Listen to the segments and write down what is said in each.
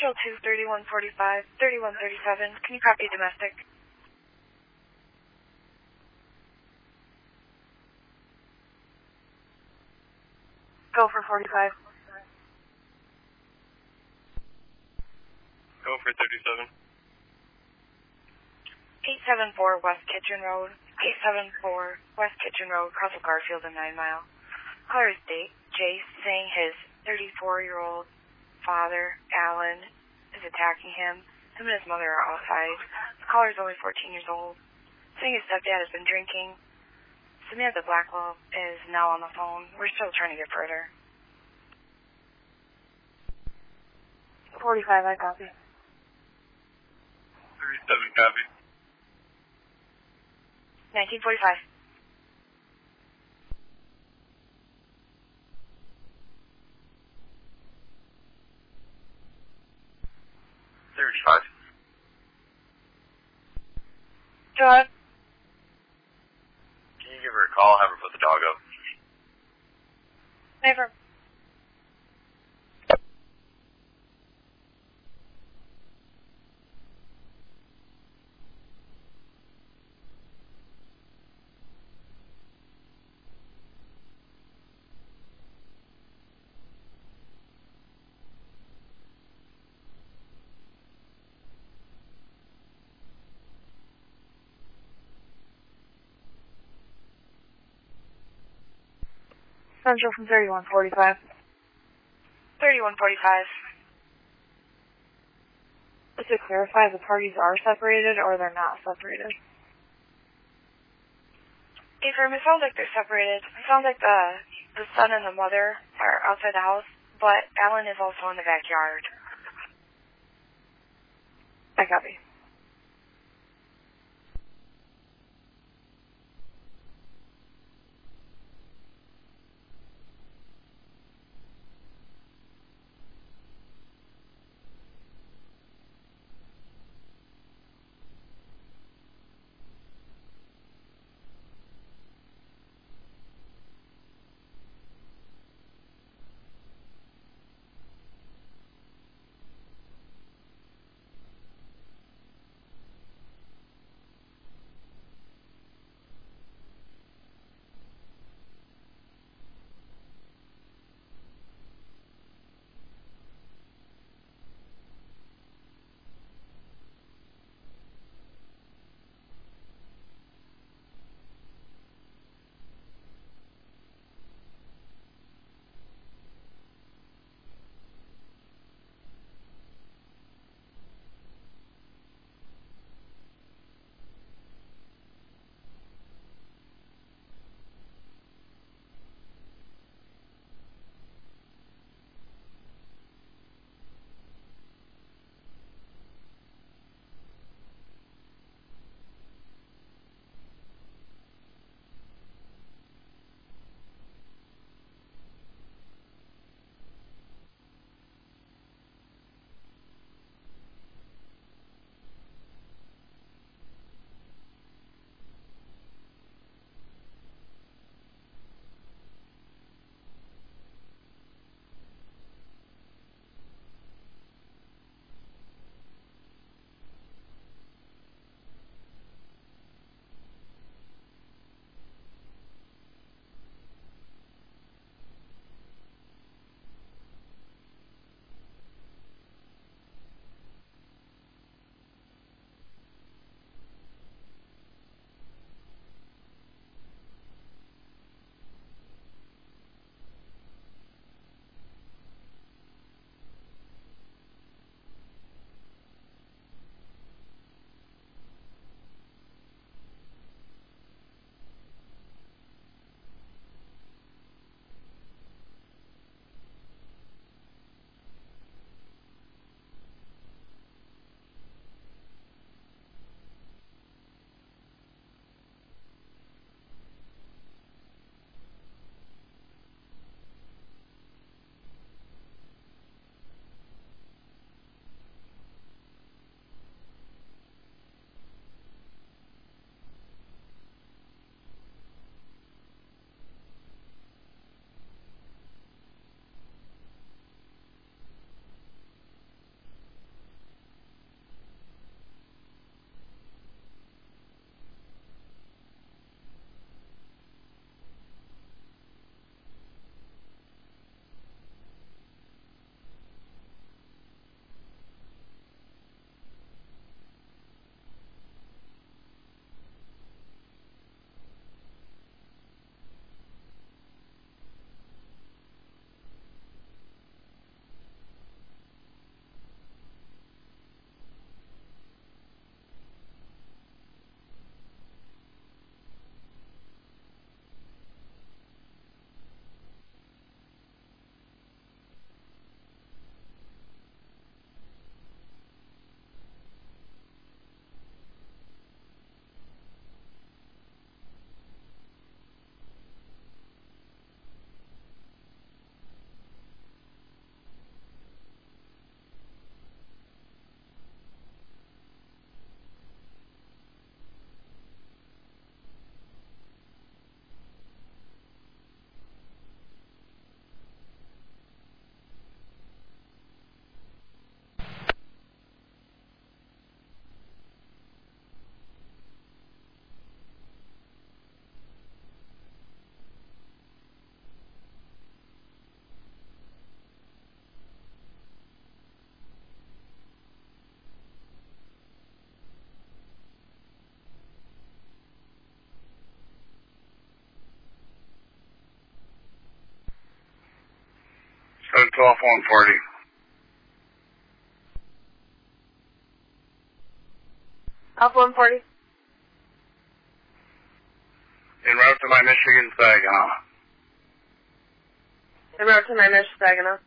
Central 2, 3145, 3137. Can you copy domestic? Go for 45. Go for 37. 874 West Kitchen Road. 874 West Kitchen Road, Castle Garfield and 9 Mile. Caller is Jace saying his 34-year-old father, Alan, is attacking him. Him and his mother are outside. The caller is only 14 years old. Saying his stepdad has been drinking. Samantha Blackwell is now on the phone. We're still trying to get further. 45, I copy. 37, copy. 1945. 35. Go ahead. Can you give her a call? Have her put the dog up. Never. Central from 3145. 3145. Just to clarify, the parties are separated or they're not separated? Ephraim, it sounds like they're separated. It sounds like the son and the mother are outside the house, but Alan is also in the backyard. I copy. off 140. Off 140. En route to my Michigan Saginaw. En route to my Michigan Saginaw.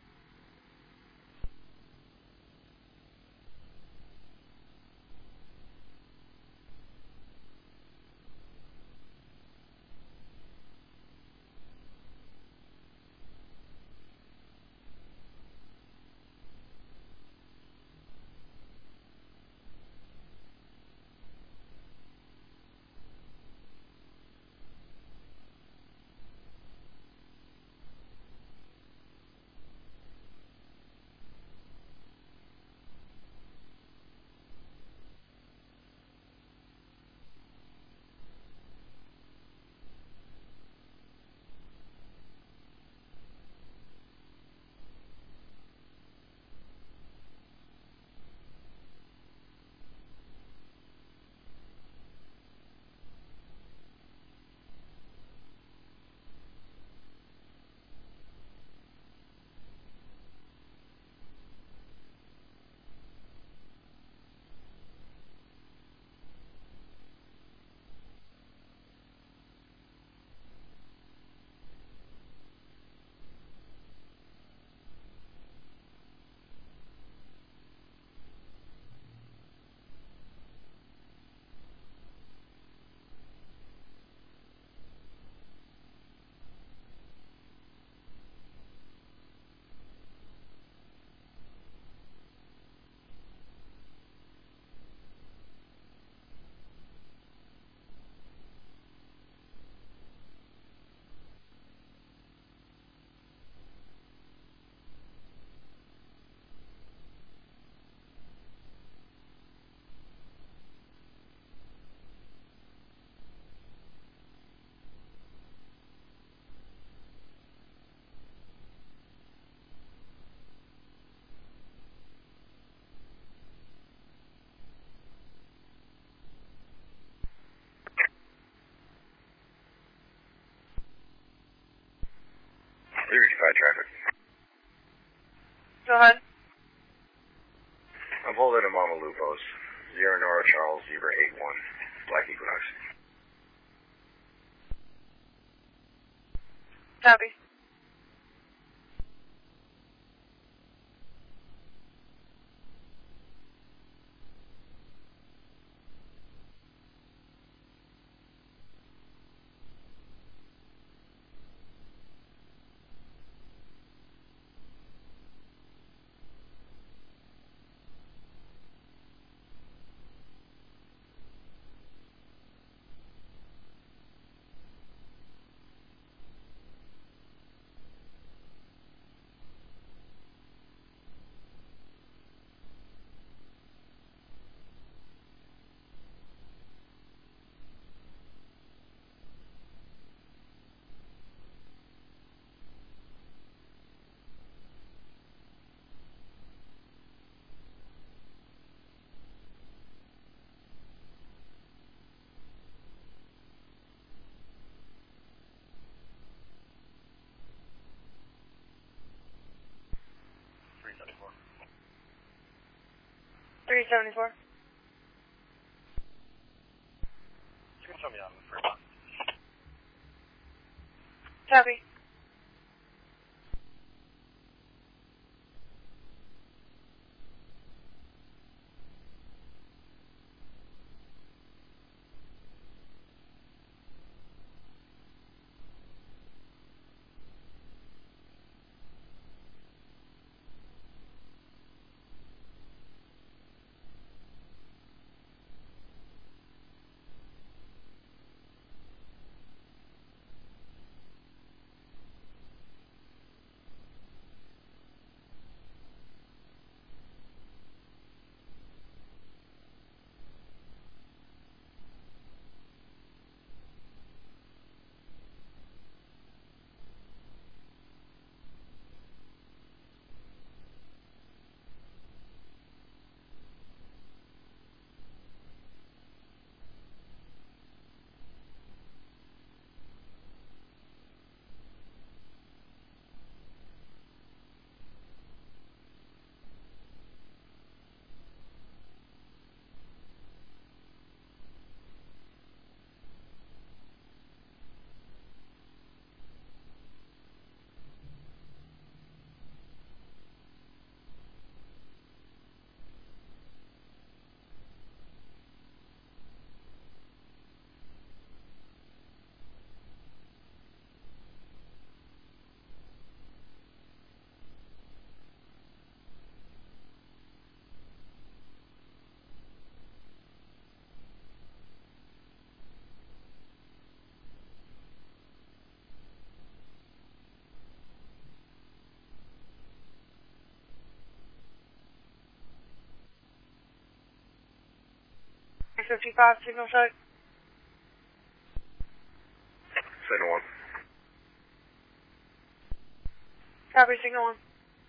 Traffic. Go ahead. I'm holding at Mama Lupo's. Sierra Nora Charles Zebra 81. Black Equinox. Copy. $374. You can show me on the first one. Copy. 355, signal check. Signal 1. Copy, signal 1.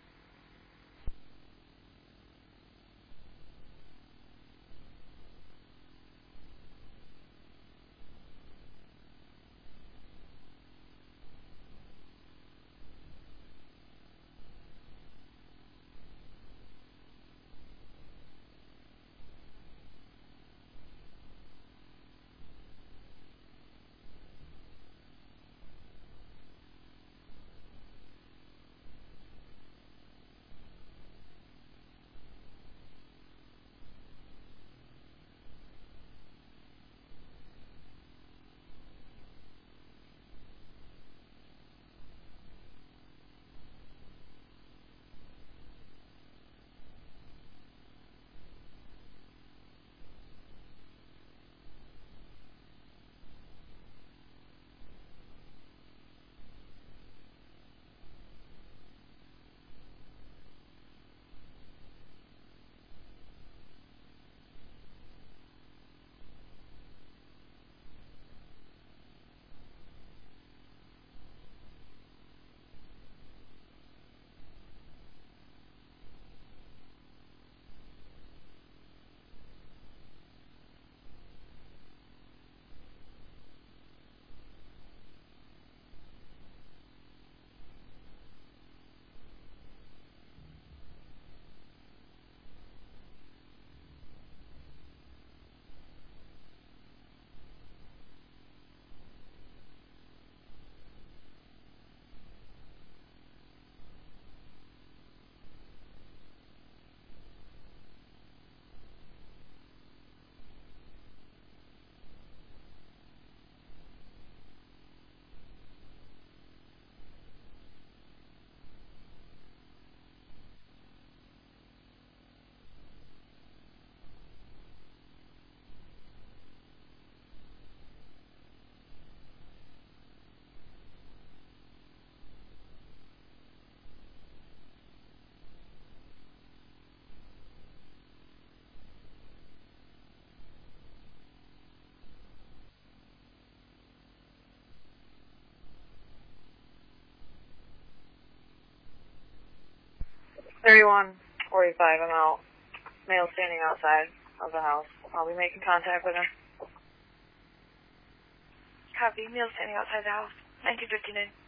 $31.45, I'm out. Male standing outside of the house. I'll be making contact with him. Copy. Male standing outside the house. 1959.